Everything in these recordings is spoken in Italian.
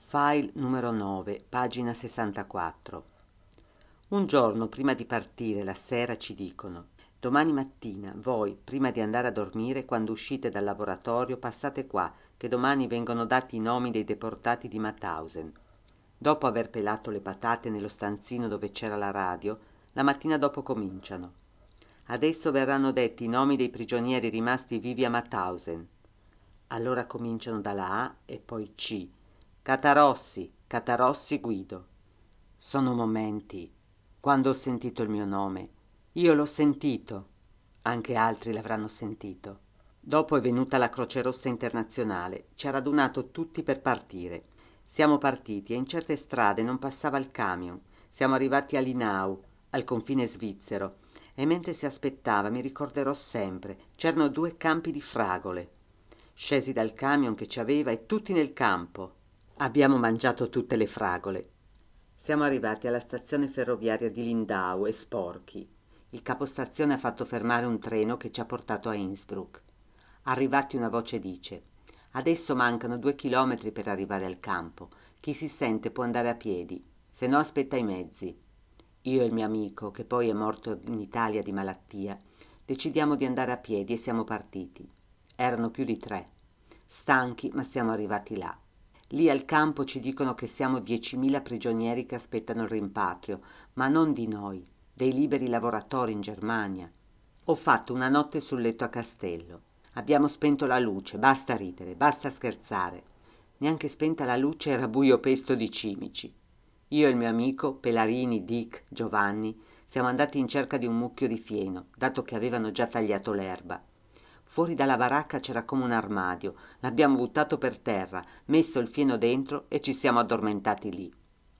File numero 9, pagina 64. Un giorno prima di partire, la sera, ci dicono: domani mattina voi, prima di andare a dormire, quando uscite dal laboratorio, passate qua, che domani vengono dati i nomi dei deportati di Mauthausen. Dopo aver pelato le patate nello stanzino dove c'era la radio, la mattina dopo cominciano. Adesso verranno detti i nomi dei prigionieri rimasti vivi a Mauthausen. Allora cominciano dalla A e poi C. Catarossi, Catarossi Guido. Sono momenti. Quando ho sentito il mio nome, io l'ho sentito, anche altri l'avranno sentito. Dopo è venuta la Croce Rossa Internazionale, ci ha radunato tutti per partire. Siamo partiti e in certe strade non passava il camion. Siamo arrivati a Linau, al confine svizzero, e mentre si aspettava, mi ricorderò sempre, c'erano 2 campi di fragole. Scesi dal camion che ci aveva e tutti nel campo. Abbiamo mangiato tutte le fragole. Siamo arrivati alla stazione ferroviaria di Lindau e sporchi. Il capostazione ha fatto fermare un treno che ci ha portato a Innsbruck. Arrivati una voce dice: adesso mancano 2 chilometri per arrivare al campo. Chi si sente può andare a piedi, se no aspetta i mezzi. Io e il mio amico, che poi è morto in Italia di malattia, decidiamo di andare a piedi e siamo partiti. Erano più di 3. Stanchi, ma siamo arrivati là. Lì al campo ci dicono che siamo 10.000 prigionieri che aspettano il rimpatrio, ma non di noi, dei liberi lavoratori in Germania. Ho fatto una notte sul letto a Castello. Abbiamo spento la luce, basta ridere, basta scherzare. Neanche spenta la luce era buio pesto di cimici. Io e il mio amico, Pelarini, Dick, Giovanni, siamo andati in cerca di un mucchio di fieno, dato che avevano già tagliato l'erba. Fuori dalla baracca c'era come un armadio, l'abbiamo buttato per terra, messo il fieno dentro e ci siamo addormentati lì.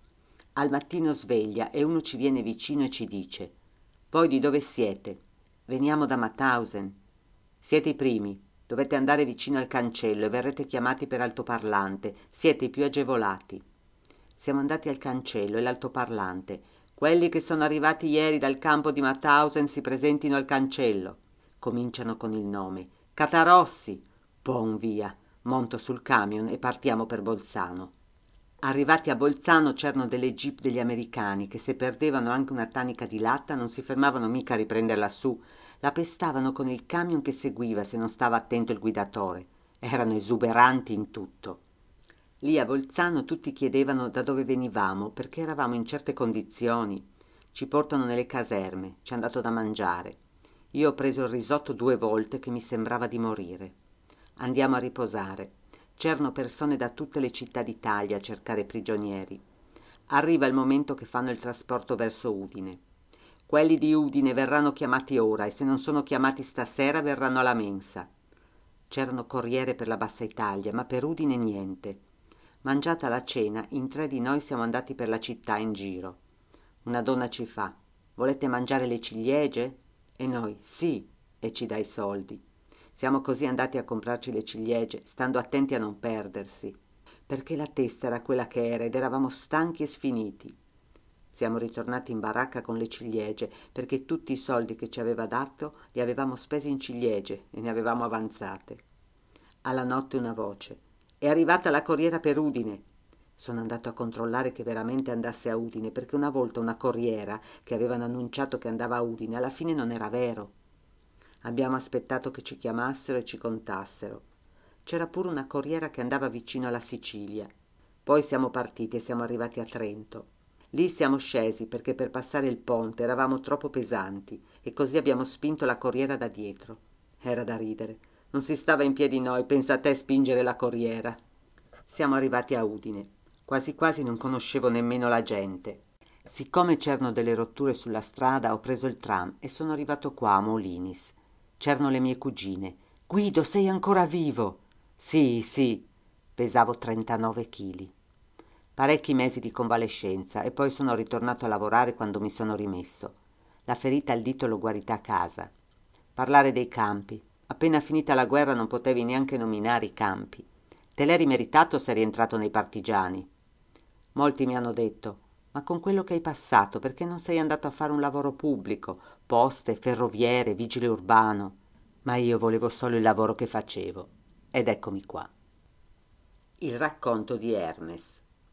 Al mattino sveglia e uno ci viene vicino e ci dice: voi di dove siete? Veniamo da Mauthausen. Siete i primi, dovete andare vicino al cancello e verrete chiamati per altoparlante, siete i più agevolati. Siamo andati al cancello e l'altoparlante: quelli che sono arrivati ieri dal campo di Mauthausen si presentino al cancello. Cominciano con il nome: Catarossi. Pon via, monto sul camion e partiamo per Bolzano. Arrivati a Bolzano c'erano delle jeep degli americani che, se perdevano anche una tanica di latta, non si fermavano mica a riprenderla su, la pestavano con il camion che seguiva se non stava attento il guidatore. Erano esuberanti in tutto. Lì a Bolzano tutti chiedevano da dove venivamo, perché eravamo in certe condizioni. Ci portano nelle caserme, ci han dato da mangiare. Io ho preso il risotto 2 volte che mi sembrava di morire. Andiamo a riposare. C'erano persone da tutte le città d'Italia a cercare prigionieri. Arriva il momento che fanno il trasporto verso Udine. Quelli di Udine verranno chiamati ora e se non sono chiamati stasera verranno alla mensa. C'erano corriere per la Bassa Italia, ma per Udine niente. Mangiata la cena, in 3 di noi siamo andati per la città in giro. Una donna ci fa: volete mangiare le ciliegie? E noi: sì, e ci dà i soldi. Siamo così andati a comprarci le ciliegie, stando attenti a non perdersi, perché la testa era quella che era ed eravamo stanchi e sfiniti. Siamo ritornati in baracca con le ciliegie, perché tutti i soldi che ci aveva dato li avevamo spesi in ciliegie e ne avevamo avanzate. Alla notte una voce: è arrivata la corriera per Udine. Sono andato a controllare che veramente andasse a Udine, perché una volta una corriera che avevano annunciato che andava a Udine alla fine non era vero. Abbiamo aspettato che ci chiamassero e ci contassero. C'era pure una corriera che andava vicino alla Sicilia. Poi siamo partiti e siamo arrivati a Trento. Lì siamo scesi perché per passare il ponte eravamo troppo pesanti e così abbiamo spinto la corriera da dietro. Era da ridere. Non si stava in piedi noi, pensa a te spingere la corriera. Siamo arrivati a Udine. Quasi quasi non conoscevo nemmeno la gente. Siccome c'erano delle rotture sulla strada, ho preso il tram e sono arrivato qua a Molinis. C'erano le mie cugine. Guido, sei ancora vivo? Sì, sì. Pesavo 39 chili. Parecchi mesi di convalescenza e poi sono ritornato a lavorare quando mi sono rimesso. La ferita al dito l'ho guarita a casa. Parlare dei campi. Appena finita la guerra non potevi neanche nominare i campi. Te l'eri meritato se eri entrato nei partigiani. Molti mi hanno detto: ma con quello che hai passato, perché non sei andato a fare un lavoro pubblico, poste, ferroviere, vigile urbano? Ma io volevo solo il lavoro che facevo. Ed eccomi qua. Il racconto di Hermes.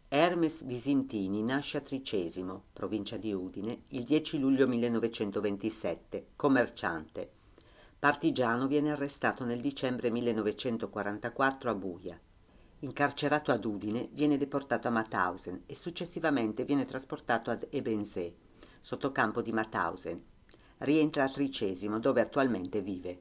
Hermes Visintini nasce a Tricesimo, provincia di Udine, il 10 luglio 1927, commerciante. Partigiano, viene arrestato nel dicembre 1944 a Buia. Incarcerato ad Udine, viene deportato a Mauthausen e successivamente viene trasportato ad Ebensee, sotto campo di Mauthausen. Rientra a Tricesimo, dove attualmente vive.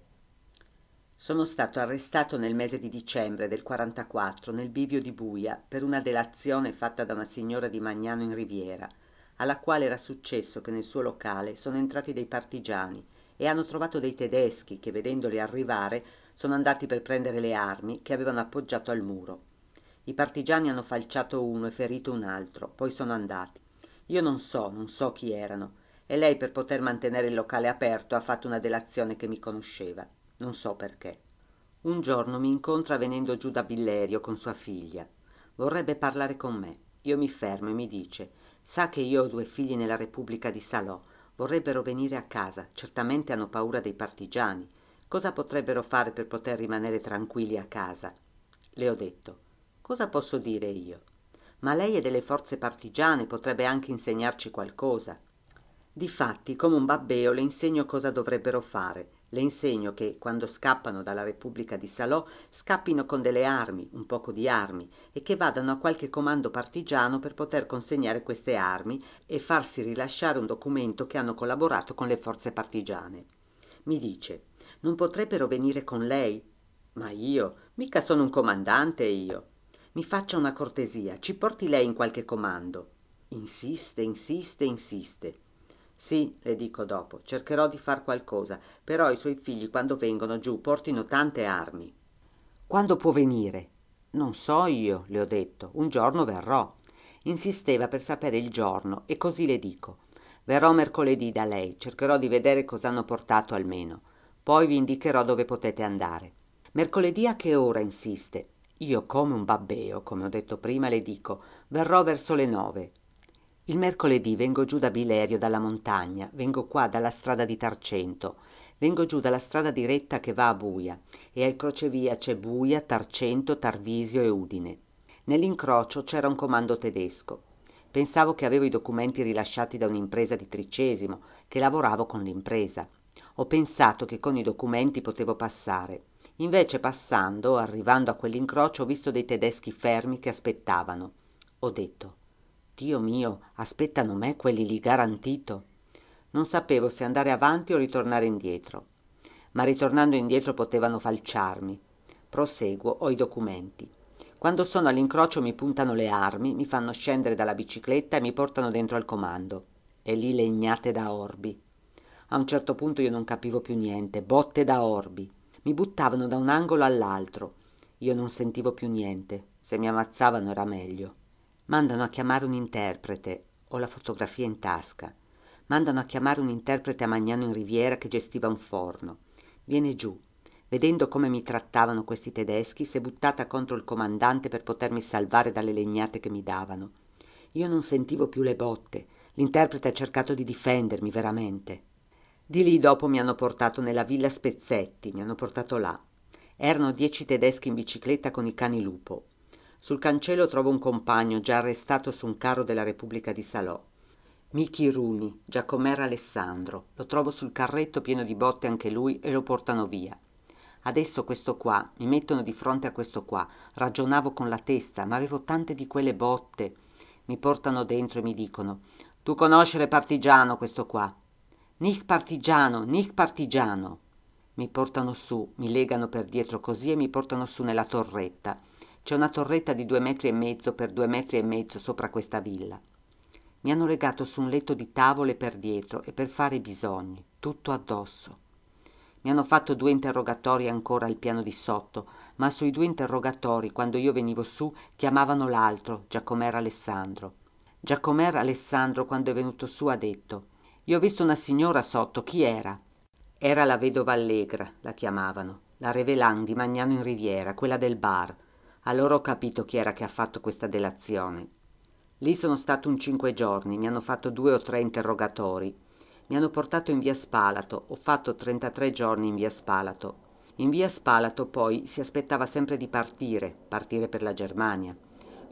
Sono stato arrestato nel mese di dicembre del 44 nel bivio di Buia per una delazione fatta da una signora di Magnano in Riviera, alla quale era successo che nel suo locale sono entrati dei partigiani e hanno trovato dei tedeschi che, vedendoli arrivare, sono andati per prendere le armi che avevano appoggiato al muro. I partigiani hanno falciato uno e ferito un altro, poi sono andati. Io non so chi erano, e lei, per poter mantenere il locale aperto, ha fatto una delazione che mi conosceva. Non so perché. Un giorno mi incontra venendo giù da Billerio con sua figlia. Vorrebbe parlare con me. Io mi fermo e mi dice: sa che io ho 2 figli nella Repubblica di Salò. Vorrebbero venire a casa. Certamente hanno paura dei partigiani. Cosa potrebbero fare per poter rimanere tranquilli a casa? Le ho detto: cosa posso dire io? Ma lei è delle forze partigiane, potrebbe anche insegnarci qualcosa. Difatti, come un babbeo, le insegno cosa dovrebbero fare. Le insegno che, quando scappano dalla Repubblica di Salò, scappino con delle armi, un poco di armi, e che vadano a qualche comando partigiano per poter consegnare queste armi e farsi rilasciare un documento che hanno collaborato con le forze partigiane. Mi dice: non potrebbero venire con lei? Ma io? Mica sono un comandante io. Mi faccia una cortesia, ci porti lei in qualche comando. Insiste, insiste, insiste. Sì, le dico dopo, cercherò di far qualcosa, però i suoi figli quando vengono giù portino tante armi. Quando può venire? Non so io, le ho detto, un giorno verrò. Insisteva per sapere il giorno e così le dico: verrò mercoledì da lei, cercherò di vedere cosa hanno portato almeno. Poi vi indicherò dove potete andare. Mercoledì a che ora? Insiste. Io, come un babbeo, come ho detto prima, le dico: verrò verso le 9. Il mercoledì vengo giù da Bilerio, dalla montagna, vengo qua dalla strada di Tarcento, vengo giù dalla strada diretta che va a Buia, e al crocevia c'è Buia, Tarcento, Tarvisio e Udine. Nell'incrocio c'era un comando tedesco. Pensavo che avevo i documenti rilasciati da un'impresa di Tricesimo, che lavoravo con l'impresa. Ho pensato che con i documenti potevo passare. Invece, passando, arrivando a quell'incrocio, ho visto dei tedeschi fermi che aspettavano. Ho detto: Dio mio, aspettano me quelli lì, garantito. Non sapevo se andare avanti o ritornare indietro. Ma ritornando indietro potevano falciarmi. Proseguo, ho i documenti. Quando sono all'incrocio mi puntano le armi, mi fanno scendere dalla bicicletta e mi portano dentro al comando. E lì legnate da orbi. A un certo punto io non capivo più niente, botte da orbi. Mi buttavano da un angolo all'altro. Io non sentivo più niente. Se mi ammazzavano era meglio. Mandano a chiamare un interprete, ho la fotografia in tasca. Mandano a chiamare un interprete a Magnano in Riviera che gestiva un forno. Viene giù. Vedendo come mi trattavano questi tedeschi, si è buttata contro il comandante per potermi salvare dalle legnate che mi davano. Io non sentivo più le botte. L'interprete ha cercato di difendermi, veramente. Di lì dopo mi hanno portato nella villa Spezzetti, mi hanno portato là. Erano 10 tedeschi in bicicletta con i cani lupo. Sul cancello trovo un compagno già arrestato su un carro della Repubblica di Salò. Michi Runi, Giacomer Alessandro. Lo trovo sul carretto pieno di botte anche lui e lo portano via. Adesso questo qua, mi mettono di fronte a questo qua. Ragionavo con la testa, ma avevo tante di quelle botte. Mi portano dentro e mi dicono: tu conoscere partigiano questo qua? Nicht partigiano, nicht partigiano. Mi portano su, mi legano per dietro così e mi portano su nella torretta. C'è una torretta di 2 metri e mezzo per 2 metri e mezzo sopra questa villa. Mi hanno legato su un letto di tavole per dietro e per fare i bisogni, tutto addosso. Mi hanno fatto 2 interrogatori ancora al piano di sotto, ma sui 2 interrogatori, quando io venivo su, chiamavano l'altro, Giacomer Alessandro. Giacomer Alessandro, quando è venuto su, ha detto: io ho visto una signora sotto, chi era? Era la vedova Allegra, la chiamavano, la Revelan di Magnano in Riviera, quella del bar. Allora ho capito chi era che ha fatto questa delazione. Lì sono stato un 5 giorni, mi hanno fatto 2 o 3 interrogatori. Mi hanno portato in via Spalato, ho fatto 33 giorni in via Spalato. In via Spalato poi si aspettava sempre di partire per la Germania.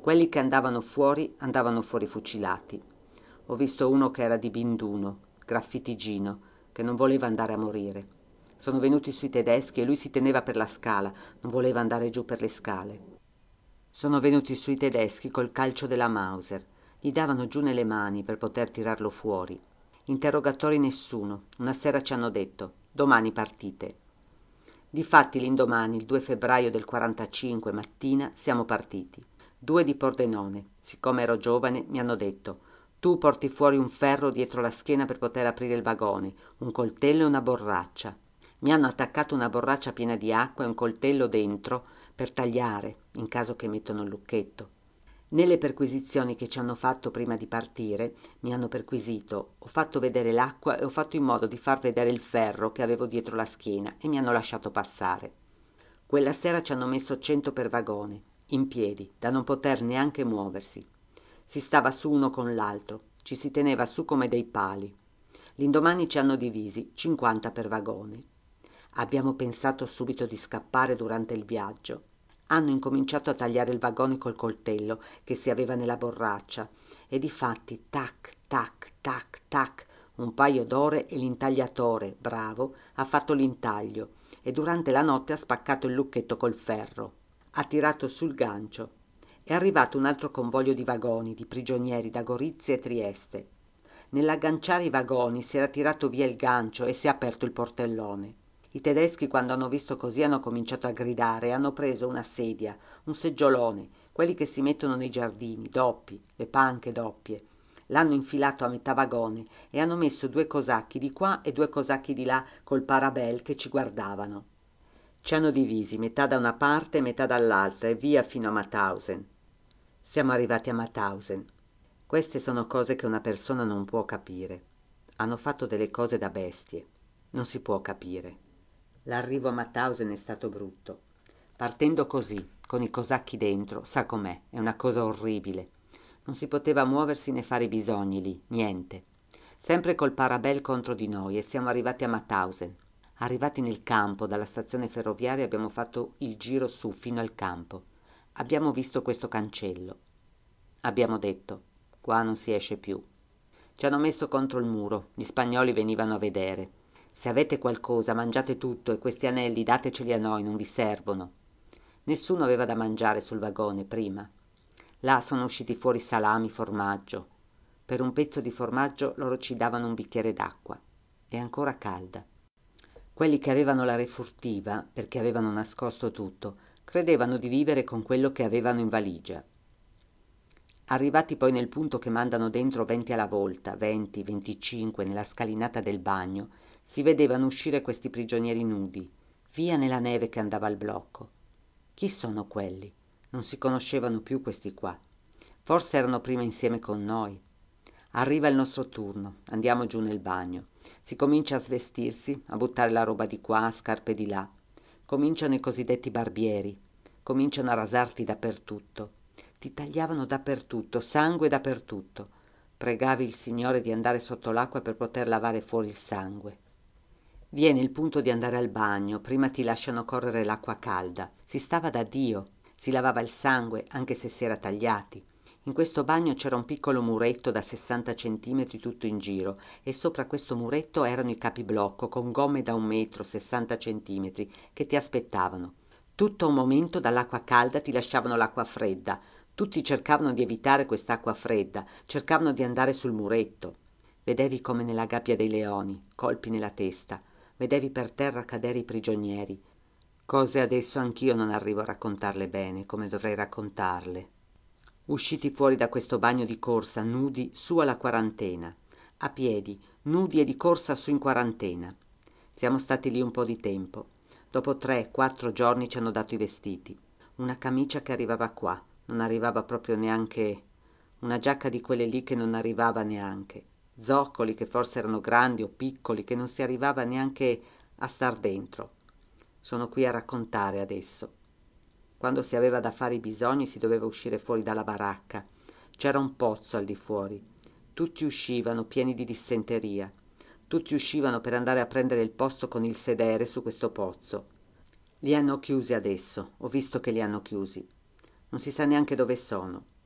Quelli che andavano fuori fucilati. Ho visto uno che era di Binduno, graffitigino, che non voleva andare a morire. Sono venuti sui tedeschi e lui si teneva per la scala, non voleva andare giù per le scale. Sono venuti sui tedeschi col calcio della Mauser. Gli davano giù nelle mani per poter tirarlo fuori. Interrogatori nessuno. Una sera ci hanno detto: domani partite. Difatti l'indomani, il 2 febbraio del 45 mattina, siamo partiti. 2 di Pordenone. Siccome ero giovane, mi hanno detto: tu porti fuori un ferro dietro la schiena per poter aprire il vagone, un coltello e una borraccia. Mi hanno attaccato una borraccia piena di acqua e un coltello dentro per tagliare, in caso che mettono il lucchetto. Nelle perquisizioni che ci hanno fatto prima di partire, mi hanno perquisito, ho fatto vedere l'acqua e ho fatto in modo di far vedere il ferro che avevo dietro la schiena e mi hanno lasciato passare. Quella sera ci hanno messo 100 per vagone, in piedi, da non poter neanche muoversi. Si stava su uno con l'altro, ci si teneva su come dei pali. L'indomani ci hanno divisi, 50 per vagone. Abbiamo pensato subito di scappare durante il viaggio. Hanno incominciato a tagliare il vagone col coltello che si aveva nella borraccia e difatti tac, tac, tac, tac, un paio d'ore e l'intagliatore, bravo, ha fatto l'intaglio e durante la notte ha spaccato il lucchetto col ferro. Ha tirato sul gancio. È arrivato un altro convoglio di vagoni, di prigionieri da Gorizia e Trieste. Nell'agganciare i vagoni si era tirato via il gancio e si è aperto il portellone. I tedeschi, quando hanno visto così, hanno cominciato a gridare e hanno preso una sedia, un seggiolone, quelli che si mettono nei giardini, doppi, le panche doppie. L'hanno infilato a metà vagone e hanno messo 2 cosacchi di qua e 2 cosacchi di là col parabel che ci guardavano. Ci hanno divisi, metà da una parte e metà dall'altra, e via fino a Mauthausen. Siamo arrivati a Mauthausen. Queste sono cose che una persona non può capire. Hanno fatto delle cose da bestie. Non si può capire. L'arrivo a Mauthausen è stato brutto. Partendo così, con i cosacchi dentro, sa com'è, è una cosa orribile. Non si poteva muoversi né fare i bisogni lì, niente. Sempre col parabel contro di noi e siamo arrivati a Mauthausen. Arrivati nel campo, dalla stazione ferroviaria abbiamo fatto il giro su fino al campo. Abbiamo visto questo cancello. Abbiamo detto: qua non si esce più. Ci hanno messo contro il muro, gli spagnoli venivano a vedere. Se avete qualcosa, mangiate tutto e questi anelli dateceli a noi, non vi servono. Nessuno aveva da mangiare sul vagone prima. Là sono usciti fuori salami, formaggio. Per un pezzo di formaggio loro ci davano un bicchiere d'acqua. È ancora calda. Quelli che avevano la refurtiva, perché avevano nascosto tutto, credevano di vivere con quello che avevano in valigia. Arrivati poi nel punto che mandano dentro 20 alla volta, 20, 25 nella scalinata del bagno, si vedevano uscire questi prigionieri nudi, via nella neve che andava al blocco. Chi sono quelli? Non si conoscevano più questi qua. Forse erano prima insieme con noi. Arriva il nostro turno, andiamo giù nel bagno. Si comincia a svestirsi, a buttare la roba di qua, scarpe di là. Cominciano i cosiddetti barbieri. Cominciano a rasarti dappertutto. Ti tagliavano dappertutto, sangue dappertutto. Pregavi il Signore di andare sotto l'acqua per poter lavare fuori il sangue. Viene il punto di andare al bagno, prima ti lasciano correre l'acqua calda. Si stava da Dio, si lavava il sangue anche se si era tagliati. In questo bagno c'era un piccolo muretto da 60 centimetri tutto in giro e sopra questo muretto erano i capiblocco con gomme da 1 metro, 60 centimetri, che ti aspettavano. Tutto a un momento dall'acqua calda ti lasciavano l'acqua fredda. Tutti cercavano di evitare quest'acqua fredda, cercavano di andare sul muretto. Vedevi come nella gabbia dei leoni, colpi nella testa. Vedevi per terra cadere i prigionieri. Cose adesso anch'io non arrivo a raccontarle bene, come dovrei raccontarle. Usciti fuori da questo bagno di corsa, nudi, su alla quarantena. A piedi, nudi e di corsa su in quarantena. Siamo stati lì un po' di tempo. Dopo 3-4 giorni ci hanno dato i vestiti. Una camicia che arrivava qua, non arrivava proprio neanche. Una giacca di quelle lì che non arrivava neanche. Zoccoli che forse erano grandi o piccoli, che non si arrivava neanche a star dentro. Sono qui a raccontare adesso. Quando si aveva da fare i bisogni si doveva uscire fuori dalla baracca. C'era un pozzo al di fuori. Tutti uscivano pieni di dissenteria. Tutti uscivano per andare a prendere il posto con il sedere su questo pozzo. Li hanno chiusi adesso, ho visto che li hanno chiusi. Non si sa neanche dove sono.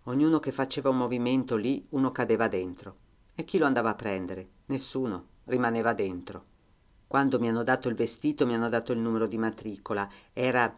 Ognuno che faceva un movimento lì, uno cadeva dentro. E chi lo andava a prendere? Nessuno, rimaneva dentro. Quando mi hanno dato il vestito mi hanno dato il numero di matricola, era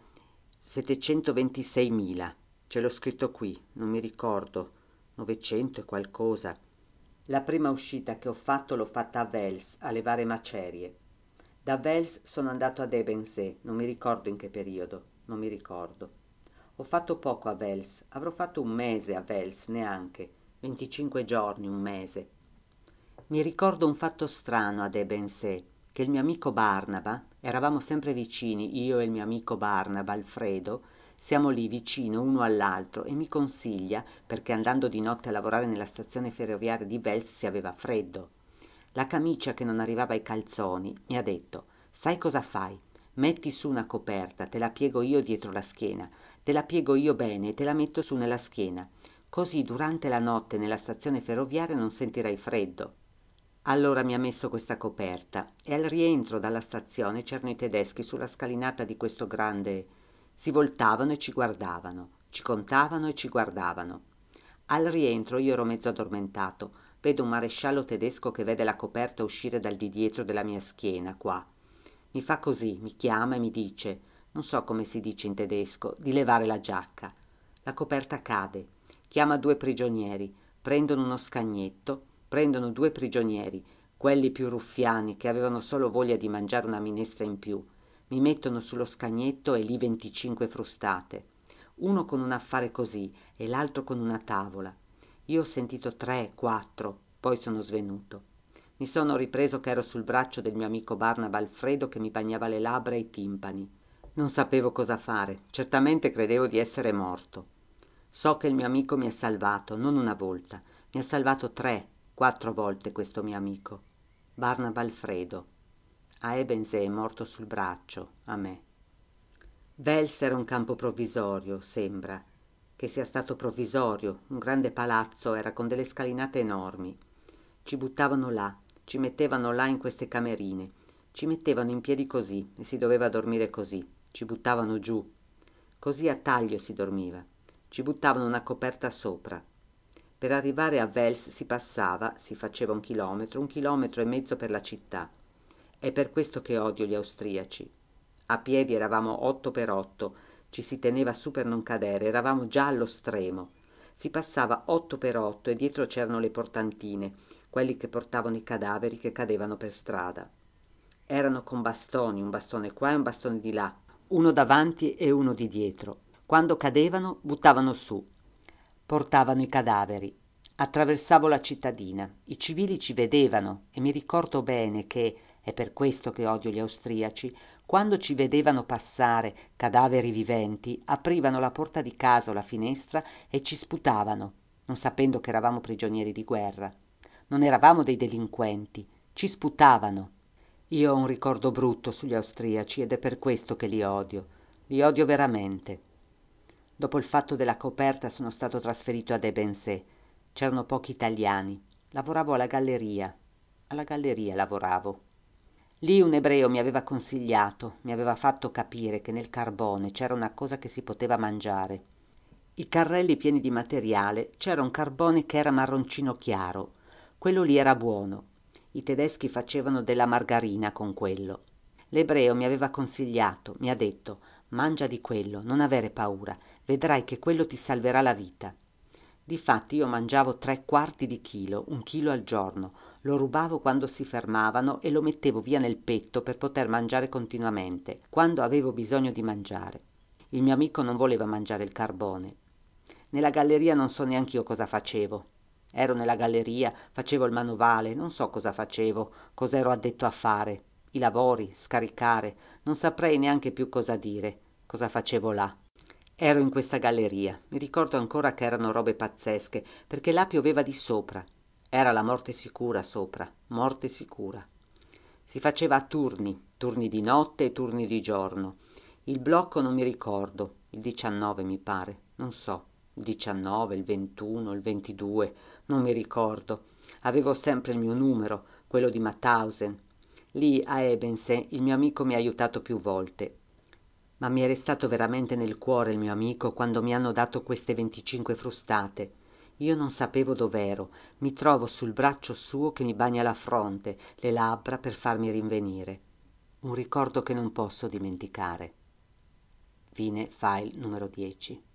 726.000, ce l'ho scritto qui, non mi ricordo, 900 e qualcosa. La prima uscita che ho fatto l'ho fatta a Vels, a levare macerie. Da Vels sono andato ad Ebensee, non mi ricordo in che periodo, non mi ricordo. Ho fatto poco a Vels, avrò fatto un mese a Vels, neanche, 25 giorni, un mese. Mi ricordo un fatto strano ad Ebensee, che il mio amico Barnaba, eravamo sempre vicini, io e il mio amico Barnaba, Alfredo, siamo lì vicino uno all'altro e mi consiglia, perché andando di notte a lavorare nella stazione ferroviaria di Vels si aveva freddo. La camicia che non arrivava ai calzoni mi ha detto: sai cosa fai? Metti su una coperta, te la piego io dietro la schiena, te la piego io bene e te la metto su nella schiena. Così durante la notte nella stazione ferroviaria non sentirai freddo. Allora mi ha messo questa coperta e al rientro dalla stazione c'erano i tedeschi sulla scalinata di questo grande. Si voltavano e ci guardavano, ci contavano e ci guardavano. Al rientro io ero mezzo addormentato, vedo un maresciallo tedesco che vede la coperta uscire dal di dietro della mia schiena, qua. Mi fa così, mi chiama e mi dice, non so come si dice in tedesco, di levare la giacca. La coperta cade, chiama due prigionieri, prendono uno scagnetto, prendono due prigionieri, quelli più ruffiani che avevano solo voglia di mangiare una minestra in più, mi mettono sullo scagnetto e lì 25 frustate, uno con un affare così e l'altro con una tavola. Io ho sentito 3, 4, poi sono svenuto. Mi sono ripreso che ero sul braccio del mio amico Barnaba Alfredo che mi bagnava le labbra e i timpani. Non sapevo cosa fare, certamente credevo di essere morto. So che il mio amico mi ha salvato, non una volta, mi ha salvato 3, 4 volte questo mio amico. Barnaba Alfredo. A Ebensee è morto sul braccio, a me. Vels era un campo provvisorio, sembra. Che sia stato provvisorio, un grande palazzo era con delle scalinate enormi. Ci buttavano là, ci mettevano là in queste camerine, ci mettevano in piedi così e si doveva dormire così, ci buttavano giù. Così a taglio si dormiva, ci buttavano una coperta sopra. Per arrivare a Vels si passava, si faceva 1 chilometro e mezzo per la città. È per questo che odio gli austriaci. A piedi eravamo 8 per 8, ci si teneva su per non cadere, eravamo già allo stremo. Si passava 8 per 8 e dietro c'erano le portantine, quelli che portavano i cadaveri che cadevano per strada. Erano con bastoni, un bastone qua e un bastone di là, uno davanti e uno di dietro. Quando cadevano, buttavano su. Portavano i cadaveri. Attraversavo la cittadina. I civili ci vedevano e mi ricordo bene che, è per questo che odio gli austriaci, quando ci vedevano passare cadaveri viventi, aprivano la porta di casa o la finestra e ci sputavano, non sapendo che eravamo prigionieri di guerra. Non eravamo dei delinquenti, ci sputavano. Io ho un ricordo brutto sugli austriaci ed è per questo che li odio. Li odio veramente. Dopo il fatto della coperta sono stato trasferito ad Ebensee. C'erano pochi italiani. Lavoravo alla galleria. Alla galleria lavoravo. Lì un ebreo mi aveva consigliato, mi aveva fatto capire che nel carbone c'era una cosa che si poteva mangiare. I carrelli pieni di materiale, c'era un carbone che era marroncino chiaro. Quello lì era buono. I tedeschi facevano della margarina con quello. L'ebreo mi aveva consigliato, mi ha detto: mangia di quello, non avere paura, vedrai che quello ti salverà la vita. Difatti io mangiavo 3/4 di chilo, 1 chilo al giorno, lo rubavo quando si fermavano e lo mettevo via nel petto per poter mangiare continuamente, quando avevo bisogno di mangiare. Il mio amico non voleva mangiare il carbone. Nella galleria non so neanche io cosa facevo. Ero nella galleria, facevo il manovale, non so cosa facevo, cosa ero addetto a fare. I lavori, scaricare, non saprei neanche più cosa dire, cosa facevo là. Ero in questa galleria, mi ricordo ancora che erano robe pazzesche, perché là pioveva di sopra. Era la morte sicura sopra, morte sicura. Si faceva a turni, turni di notte e turni di giorno. Il blocco non mi ricordo, il 19 mi pare, non so, il 19, il 21, il 22, non mi ricordo. Avevo sempre il mio numero, quello di Mauthausen. Lì a Ebensee il mio amico mi ha aiutato più volte. Ma mi è restato veramente nel cuore il mio amico quando mi hanno dato queste 25 frustate. Io non sapevo dov'ero, mi trovo sul braccio suo che mi bagna la fronte, le labbra per farmi rinvenire. Un ricordo che non posso dimenticare. Fine file numero 10.